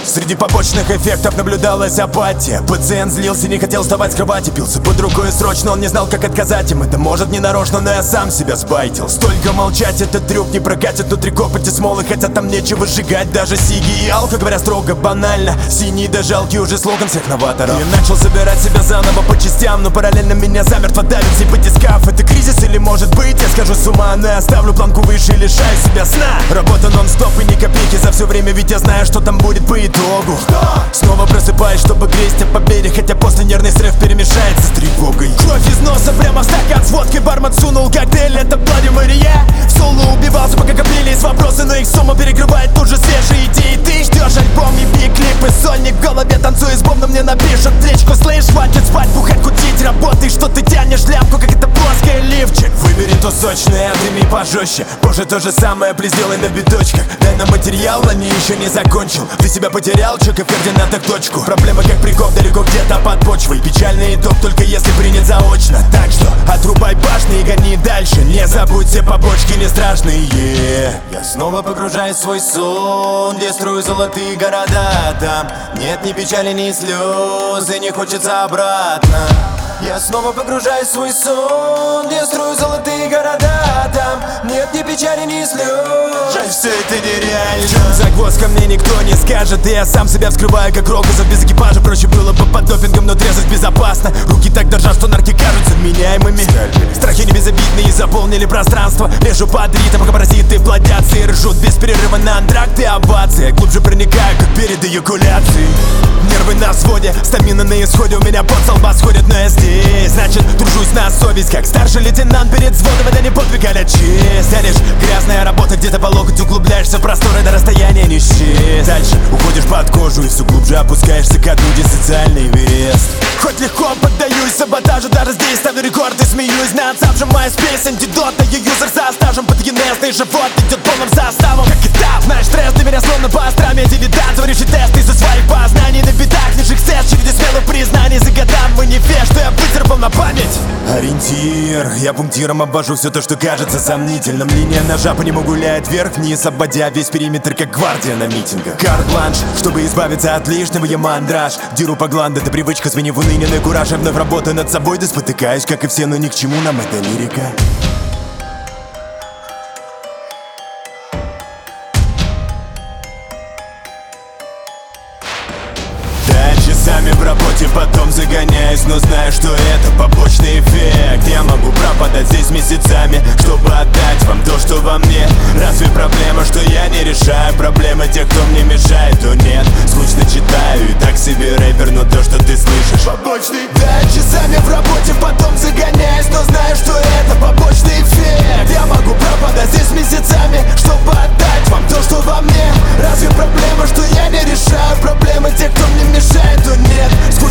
Среди побочных эффектов наблюдалась апатия. Пациент злился, не хотел вставать с кровати. Пился под рукой срочно, он не знал, как отказать им. Это может не нарочно, но я сам себя спайтил. Столько молчать, этот трюк не прокатит. Внутри копоти смолы, хотя там нечего сжигать. Даже сиги и алко, говоря строго, банально. Синий да жалкий уже слоган всех новаторов. Я начал собирать себя заново по частям, но параллельно меня замертво давит все батискаф. Это кризис или может быть, я скажу с ума, но я ставлю планку выше и лишаю себя сна. Работа нон-стоп и ни копейки за все время, ведь я знаю, что там будет по итогу. Снова просыпаюсь, чтобы грезть о победе, хотя после нервный срыв перемешается с тревогой. Кровь из носа прямо в стакан с водкой, бармен сунул коктейль, это Блади Мария. В соло убивался, пока копились вопросы, но их сумма перекрывает тут же свежие идеи. Ты ждешь альбом, не пи клипы, сольник в голове, танцуй с бомбом, мне напишут плечку. Слышь, хватит спать, бухать, кутить, работай, что ты тянешь лямку, как это плоская лифчик. Выбери то сочное, отыми пожестче. Позже то же самое, плиз сделай на биточках. Дай нам материал, а не еще не закончил. Ты себя потерял, чекай в координатах точку. Проблема как прикоп, далеко где-то под почвой. Печальный итог, только если принят заочно. Так что отрубай башни и гони дальше. Не забудь, все побочки не страшные. Я снова погружаюсь в свой сон, где строю золотые города. Там нет ни печали, ни слез, и не хочется обратно. Я снова погружаюсь в свой сон, где строю золотые города. Там нет ни печали, ни слез. Жаль, все это нереально. В чем загвоздка, мне никто не скажет. И я сам себя вскрываю, как Рогозов без экипажа. Проще было бы под допингом, но трезвость безопасно. Руки так дрожат, что нарки кажутся вменяемыми. Страхи не безобидные, заполнили пространство. Лежу под ритм, пока паразиты плодятся и ржут без перерыва на антракт и овации. Глубже проникаю, как перед эякуляцией. Нервы на взводе, стамина на исходе. У меня пот со лба сходит, но я здесь. Значит, тружусь на совесть, как старший лейтенант перед взводом. Это не подвиг, а честь. А лишь грязная работа, где-то по локоть углубляешься в просторы до расстояния не исчез. Дальше уходишь под кожу и все глубже опускаешься ко дну, где социальный Эверест. Хоть легко поддаюсь саботажу, даже здесь ставлю рекорд и смеюсь над сам моя спесь, антидот. Я юзер со стажем, патогенезный живот идет полным составом. Как этап, знаешь, стресс для меня словно по астраме. Дилетант, заваривший тесты из-за своих познаний. На бедах лишь эксцесс, череде смелых признаний. За годам манифест, что я выцарапал на память. Ориентир, я пунктиром обвожу все то, что кажется сомнительным. Линия ножа по нему гуляет вверх-вниз, обводя весь периметр, как гвардия на митингах. Карт-бланш, чтобы избавиться от лишнего, я мандраж. Деру по гланду, это привычка, звени в уныние, на кураж. Я вновь работаю над собой, да спотыкаюсь, как и все, но ни к чему нам эта лирика. Часами в работе, потом загоняюсь, но знаю, что это побочный эффект. Я могу пропадать здесь месяцами, чтобы отдать вам то, что во мне. Разве проблема, что я не решаю проблемы тех, кто мне мешает? То нет, скучно читаю, и так себе рэпер, но то, что ты слышишь, побочный. Да, часами в работе, потом загоняюсь, но знаю, что это побочный эффект. Я могу пропадать здесь месяцами, чтобы отдать вам то, что во мне. Разве проблема, что я не решаю проблемы тех, кто мне мешает? То нет,